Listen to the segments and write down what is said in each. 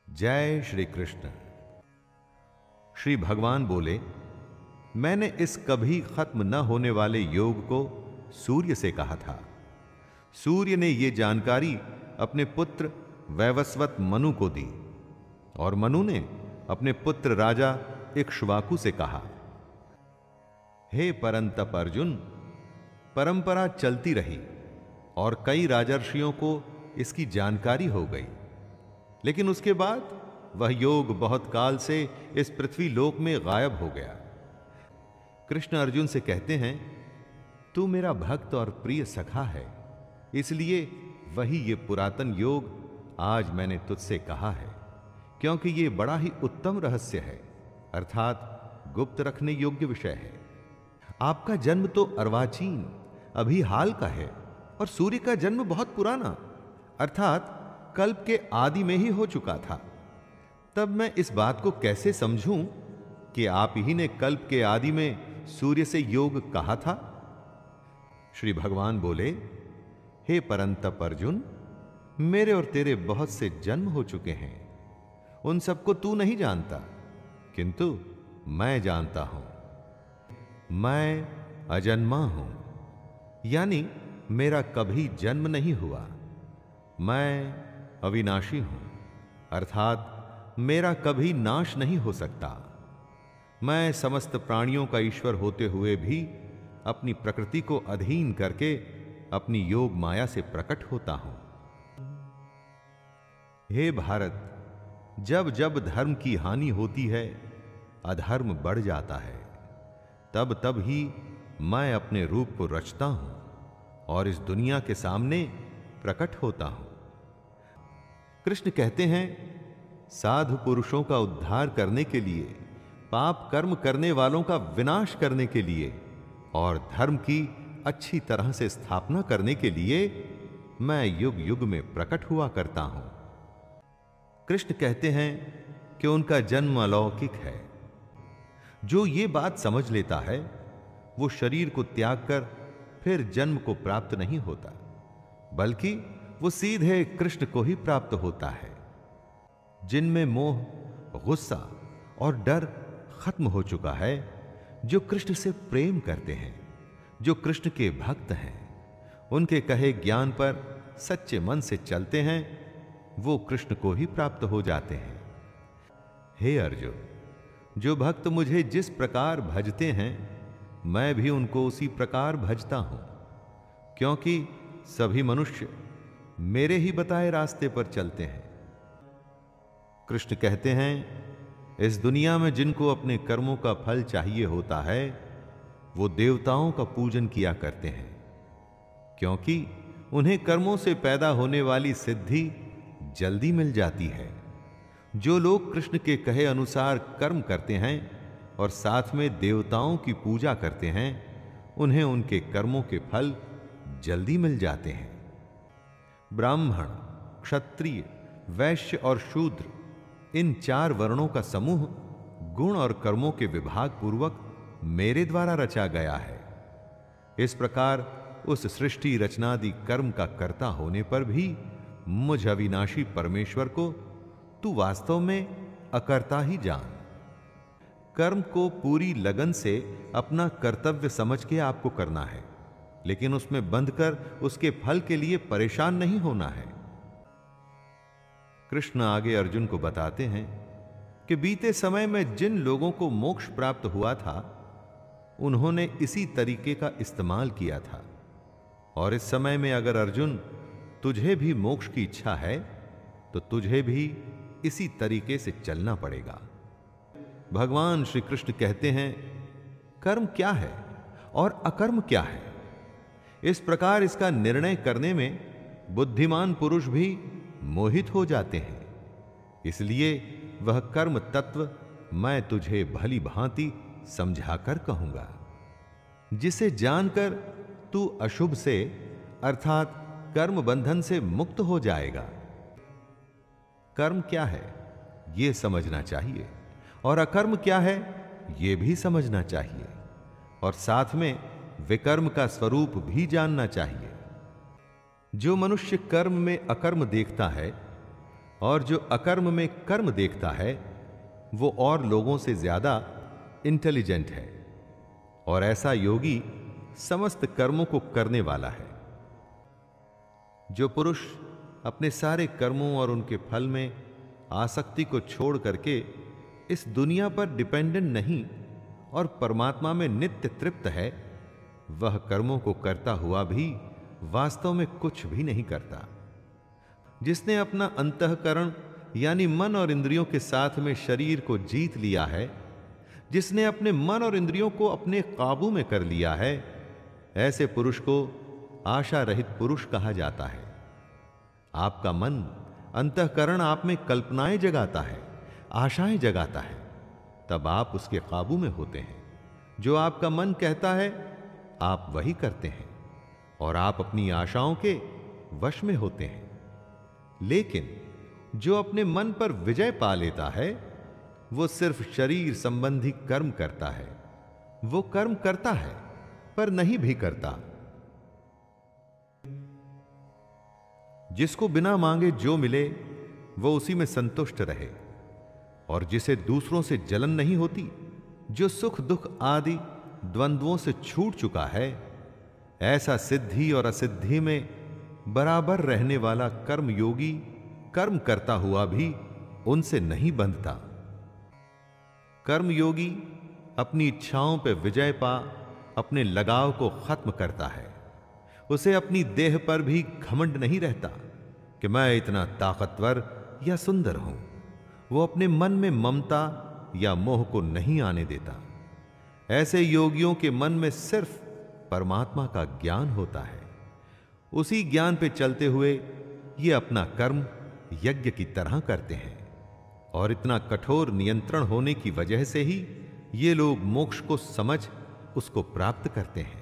जय श्री कृष्ण। श्री भगवान बोले, मैंने इस कभी खत्म न होने वाले योग को सूर्य से कहा था। सूर्य ने यह जानकारी अपने पुत्र वैवस्वत मनु को दी और मनु ने अपने पुत्र राजा इक्ष्वाकु से कहा, हे परंतप अर्जुन, परंपरा चलती रही और कई राजर्षियों को इसकी जानकारी हो गई, लेकिन उसके बाद वह योग बहुत काल से इस पृथ्वी लोक में गायब हो गया। कृष्ण अर्जुन से कहते हैं, तू मेरा भक्त और प्रिय सखा है, इसलिए वही ये पुरातन योग आज मैंने तुझसे कहा है, क्योंकि ये बड़ा ही उत्तम रहस्य है, अर्थात गुप्त रखने योग्य विषय है। आपका जन्म तो अर्वाचीन अभी हाल का है और सूर्य का जन्म बहुत पुराना अर्थात कल्प के आदि में ही हो चुका था। तब मैं इस बात को कैसे समझूं कि आप ही ने कल्प के आदि में सूर्य से योग कहा था? श्री भगवान बोले, हे परंतप अर्जुन, मेरे और तेरे बहुत से जन्म हो चुके हैं, उन सबको तू नहीं जानता, किंतु मैं जानता हूं। मैं अजन्मा हूं, यानी मेरा कभी जन्म नहीं हुआ। मैं अविनाशी हूं, अर्थात मेरा कभी नाश नहीं हो सकता। मैं समस्त प्राणियों का ईश्वर होते हुए भी अपनी प्रकृति को अधीन करके अपनी योग माया से प्रकट होता हूं। हे भारत, जब जब धर्म की हानि होती है, अधर्म बढ़ जाता है, तब तब ही मैं अपने रूप को रचता हूं और इस दुनिया के सामने प्रकट होता हूं। कृष्ण कहते हैं, साधु पुरुषों का उद्धार करने के लिए, पाप कर्म करने वालों का विनाश करने के लिए और धर्म की अच्छी तरह से स्थापना करने के लिए मैं युग युग में प्रकट हुआ करता हूं। कृष्ण कहते हैं कि उनका जन्म अलौकिक है। जो ये बात समझ लेता है, वो शरीर को त्याग कर फिर जन्म को प्राप्त नहीं होता, बल्कि वो सीधे कृष्ण को ही प्राप्त होता है। जिनमें मोह, गुस्सा और डर खत्म हो चुका है, जो कृष्ण से प्रेम करते हैं, जो कृष्ण के भक्त हैं, उनके कहे ज्ञान पर सच्चे मन से चलते हैं, वो कृष्ण को ही प्राप्त हो जाते हैं। हे अर्जुन, जो भक्त मुझे जिस प्रकार भजते हैं, मैं भी उनको उसी प्रकार भजता हूं, क्योंकि सभी मनुष्य मेरे ही बताए रास्ते पर चलते हैं। कृष्ण कहते हैं, इस दुनिया में जिनको अपने कर्मों का फल चाहिए होता है, वो देवताओं का पूजन किया करते हैं, क्योंकि उन्हें कर्मों से पैदा होने वाली सिद्धि जल्दी मिल जाती है। जो लोग कृष्ण के कहे अनुसार कर्म करते हैं और साथ में देवताओं की पूजा करते हैं, उन्हें उनके कर्मों के फल जल्दी मिल जाते हैं। ब्राह्मण, क्षत्रिय, वैश्य और शूद्र, इन चार वर्णों का समूह गुण और कर्मों के विभाग पूर्वक मेरे द्वारा रचा गया है। इस प्रकार उस सृष्टि रचनादि कर्म का कर्ता होने पर भी मुझ अविनाशी परमेश्वर को तू वास्तव में अकर्ता ही जान। कर्म को पूरी लगन से अपना कर्तव्य समझ के आपको करना है, लेकिन उसमें बंधकर उसके फल के लिए परेशान नहीं होना है। कृष्ण आगे अर्जुन को बताते हैं कि बीते समय में जिन लोगों को मोक्ष प्राप्त हुआ था, उन्होंने इसी तरीके का इस्तेमाल किया था, और इस समय में अगर अर्जुन तुझे भी मोक्ष की इच्छा है, तो तुझे भी इसी तरीके से चलना पड़ेगा। भगवान श्री कृष्ण कहते हैं, कर्म क्या है और अकर्म क्या है, इस प्रकार इसका निर्णय करने में बुद्धिमान पुरुष भी मोहित हो जाते हैं। इसलिए वह कर्म तत्व मैं तुझे भली भांति समझाकर कहूंगा, जिसे जानकर तू अशुभ से अर्थात कर्म बंधन से मुक्त हो जाएगा। कर्म क्या है यह समझना चाहिए और अकर्म क्या है यह भी समझना चाहिए, और साथ में विकर्म का स्वरूप भी जानना चाहिए। जो मनुष्य कर्म में अकर्म देखता है, और जो अकर्म में कर्म देखता है वो और लोगों से ज्यादा इंटेलिजेंट है, और ऐसा योगी समस्त कर्मों को करने वाला है। जो पुरुष अपने सारे कर्मों और उनके फल में आसक्ति को छोड़ करके इस दुनिया पर डिपेंडेंट नहीं और परमात्मा में नित्य तृप्त है, वह कर्मों को करता हुआ भी वास्तव में कुछ भी नहीं करता। जिसने अपना अंतःकरण यानी मन और इंद्रियों के साथ में शरीर को जीत लिया है, जिसने अपने मन और इंद्रियों को अपने काबू में कर लिया है, ऐसे पुरुष को आशा रहित पुरुष कहा जाता है। आपका मन अंतःकरण आप में कल्पनाएं जगाता है, आशाएं जगाता है, तब आप उसके काबू में होते हैं। जो आपका मन कहता है आप वही करते हैं और आप अपनी आशाओं के वश में होते हैं। लेकिन जो अपने मन पर विजय पा लेता है वो सिर्फ शरीर संबंधी कर्म करता है। वो कर्म करता है पर नहीं भी करता। जिसको बिना मांगे जो मिले वो उसी में संतुष्ट रहे, और जिसे दूसरों से जलन नहीं होती, जो सुख दुख आदि द्वंद्वों से छूट चुका है, ऐसा सिद्धि और असिद्धि में बराबर रहने वाला कर्मयोगी कर्म करता हुआ भी उनसे नहीं बंधता। कर्मयोगी अपनी इच्छाओं पर विजय पा अपने लगाव को खत्म करता है। उसे अपनी देह पर भी घमंड नहीं रहता कि मैं इतना ताकतवर या सुंदर हूं। वो अपने मन में ममता या मोह को नहीं आने देता। ऐसे योगियों के मन में सिर्फ परमात्मा का ज्ञान होता है। उसी ज्ञान पे चलते हुए ये अपना कर्म यज्ञ की तरह करते हैं, और इतना कठोर नियंत्रण होने की वजह से ही ये लोग मोक्ष को समझ उसको प्राप्त करते हैं।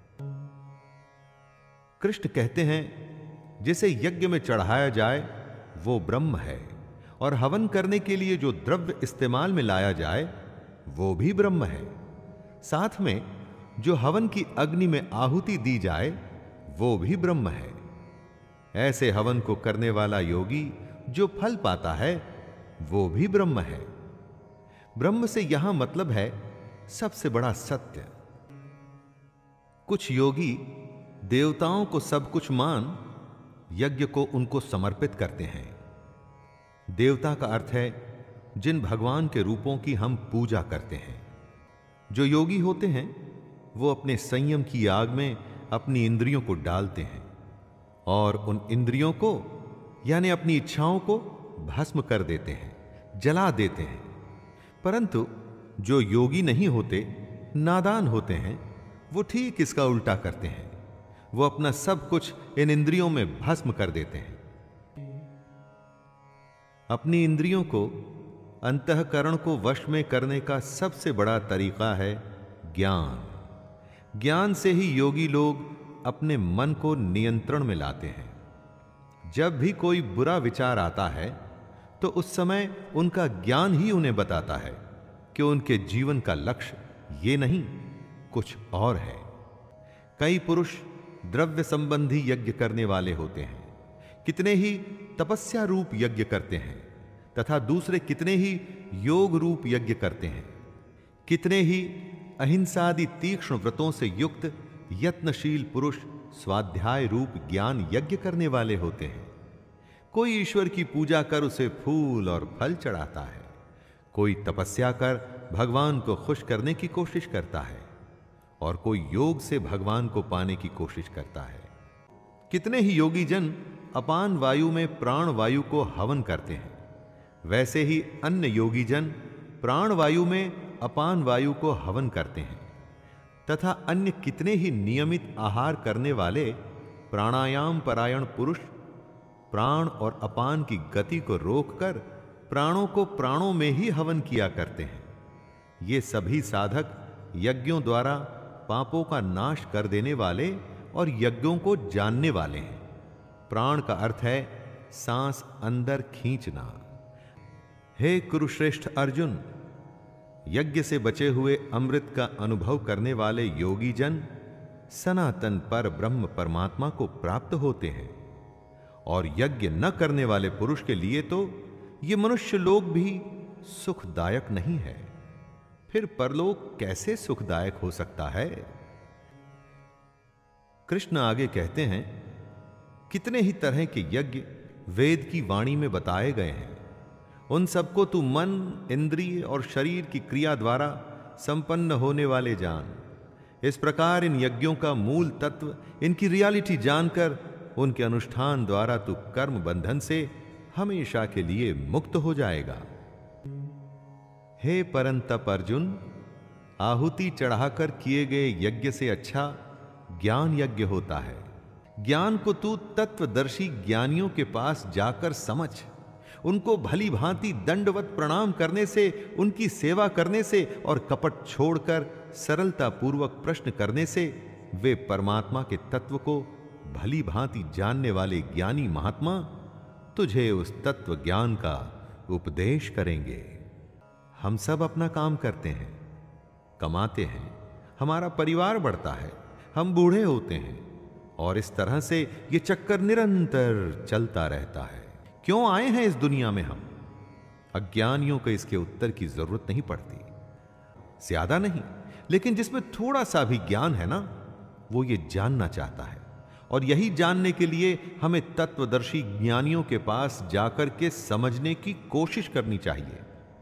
कृष्ण कहते हैं जिसे यज्ञ में चढ़ाया जाए वो ब्रह्म है, और हवन करने के लिए जो द्रव्य इस्तेमाल में लाया जाए वो भी ब्रह्म है। साथ में जो हवन की अग्नि में आहुति दी जाए वो भी ब्रह्म है। ऐसे हवन को करने वाला योगी जो फल पाता है वो भी ब्रह्म है। ब्रह्म से यहां मतलब है सबसे बड़ा सत्य। कुछ योगी देवताओं को सब कुछ मान यज्ञ को उनको समर्पित करते हैं। देवता का अर्थ है जिन भगवान के रूपों की हम पूजा करते हैं। जो योगी होते हैं वो अपने संयम की आग में अपनी इंद्रियों को डालते हैं और उन इंद्रियों को यानी अपनी इच्छाओं को भस्म कर देते हैं, जला देते हैं। परंतु जो योगी नहीं होते, नादान होते हैं, वो ठीक इसका उल्टा करते हैं। वो अपना सब कुछ इन इंद्रियों में भस्म कर देते हैं। अपनी इंद्रियों को, अंतःकरण को वश में करने का सबसे बड़ा तरीका है ज्ञान। ज्ञान से ही योगी लोग अपने मन को नियंत्रण में लाते हैं। जब भी कोई बुरा विचार आता है तो उस समय उनका ज्ञान ही उन्हें बताता है कि उनके जीवन का लक्ष्य ये नहीं कुछ और है। कई पुरुष द्रव्य संबंधी यज्ञ करने वाले होते हैं, कितने ही तपस्या रूप यज्ञ करते हैं, तथा दूसरे कितने ही योग रूप यज्ञ करते हैं। कितने ही अहिंसादि तीक्ष्ण व्रतों से युक्त यत्नशील पुरुष स्वाध्याय रूप ज्ञान यज्ञ करने वाले होते हैं। कोई ईश्वर की पूजा कर उसे फूल और फल चढ़ाता है, कोई तपस्या कर भगवान को खुश करने की कोशिश करता है, और कोई योग से भगवान को पाने की कोशिश करता है। कितने ही योगी जन अपान वायु में प्राण वायु को हवन करते हैं, वैसे ही अन्य योगी जन प्राण वायु में अपान वायु को हवन करते हैं। तथा अन्य कितने ही नियमित आहार करने वाले प्राणायाम परायण पुरुष प्राण और अपान की गति को रोककर प्राणों को प्राणों में ही हवन किया करते हैं। ये सभी साधक यज्ञों द्वारा पापों का नाश कर देने वाले और यज्ञों को जानने वाले हैं। प्राण का अर्थ है सांस अंदर खींचना। हे कुरुश्रेष्ठ अर्जुन, यज्ञ से बचे हुए अमृत का अनुभव करने वाले योगी जन सनातन पर ब्रह्म परमात्मा को प्राप्त होते हैं, और यज्ञ न करने वाले पुरुष के लिए तो ये मनुष्य लोक भी सुखदायक नहीं है, फिर परलोक कैसे सुखदायक हो सकता है? कृष्ण आगे कहते हैं, कितने ही तरह के यज्ञ वेद की वाणी में बताए गए हैं, उन सबको तू मन, इंद्रिय और शरीर की क्रिया द्वारा संपन्न होने वाले जान। इस प्रकार इन यज्ञों का मूल तत्व, इनकी रियलिटी जानकर उनके अनुष्ठान द्वारा तू कर्म बंधन से हमेशा के लिए मुक्त हो जाएगा। हे परंतप अर्जुन, आहुति चढ़ाकर किए गए यज्ञ से अच्छा ज्ञान यज्ञ होता है। ज्ञान को तू तत्वदर्शी ज्ञानियों के पास जाकर समझ, उनको भली भांति दंडवत प्रणाम करने से, उनकी सेवा करने से और कपट छोड़कर सरलता पूर्वक प्रश्न करने से वे परमात्मा के तत्व को भली भांति जानने वाले ज्ञानी महात्मा तुझे उस तत्व ज्ञान का उपदेश करेंगे। हम सब अपना काम करते हैं, कमाते हैं, हमारा परिवार बढ़ता है, हम बूढ़े होते हैं और इस तरह से ये चक्कर निरंतर चलता रहता है। क्यों आए हैं इस दुनिया में हम? अज्ञानियों को इसके उत्तर की जरूरत नहीं पड़ती, ज्यादा नहीं, लेकिन जिसमें थोड़ा सा भी ज्ञान है ना, वो ये जानना चाहता है। और यही जानने के लिए हमें तत्वदर्शी ज्ञानियों के पास जाकर के समझने की कोशिश करनी चाहिए।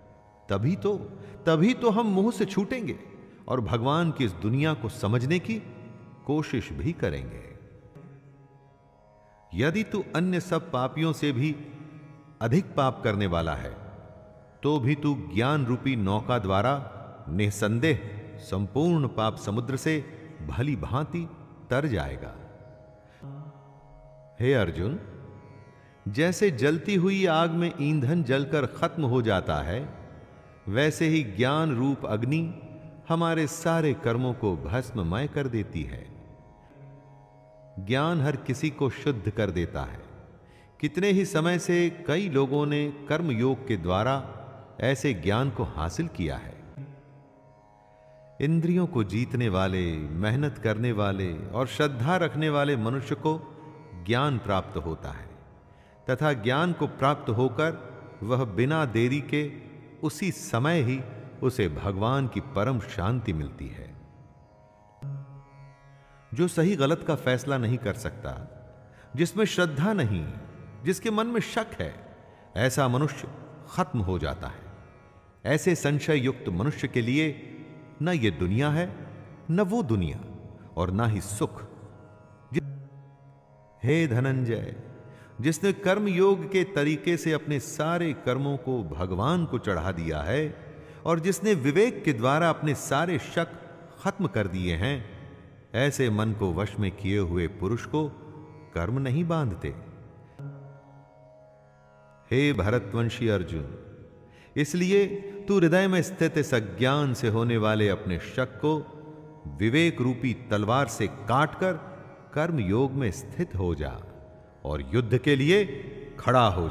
तभी तो हम मुंह से छूटेंगे और भगवान की इस दुनिया को समझने की कोशिश भी करेंगे। यदि तू अन्य सब पापियों से भी अधिक पाप करने वाला है, तो भी तू ज्ञान रूपी नौका द्वारा निसंदेह संपूर्ण पाप समुद्र से भली भांति तर जाएगा। हे अर्जुन, जैसे जलती हुई आग में ईंधन जलकर खत्म हो जाता है, वैसे ही ज्ञान रूप अग्नि हमारे सारे कर्मों को भस्ममय कर देती है। ज्ञान हर किसी को शुद्ध कर देता है। कितने ही समय से कई लोगों ने कर्म योग के द्वारा ऐसे ज्ञान को हासिल किया है। इंद्रियों को जीतने वाले, मेहनत करने वाले और श्रद्धा रखने वाले मनुष्य को ज्ञान प्राप्त होता है तथा ज्ञान को प्राप्त होकर वह बिना देरी के उसी समय ही उसे भगवान की परम शांति मिलती है। जो सही गलत का फैसला नहीं कर सकता, जिसमें श्रद्धा नहीं, जिसके मन में शक है, ऐसा मनुष्य खत्म हो जाता है। ऐसे संशय युक्त मनुष्य के लिए न ये दुनिया है, न वो दुनिया, और न ही सुख। हे धनंजय, जिसने कर्म योग के तरीके से अपने सारे कर्मों को भगवान को चढ़ा दिया है और जिसने विवेक के द्वारा अपने सारे शक खत्म कर दिए हैं, ऐसे मन को वश में किए हुए पुरुष को कर्म नहीं बांधते। हे भरतवंशी अर्जुन, इसलिए तू हृदय में स्थित इस अज्ञान से होने वाले अपने शक को विवेक रूपी तलवार से काटकर कर्म योग में स्थित हो जा और युद्ध के लिए खड़ा हो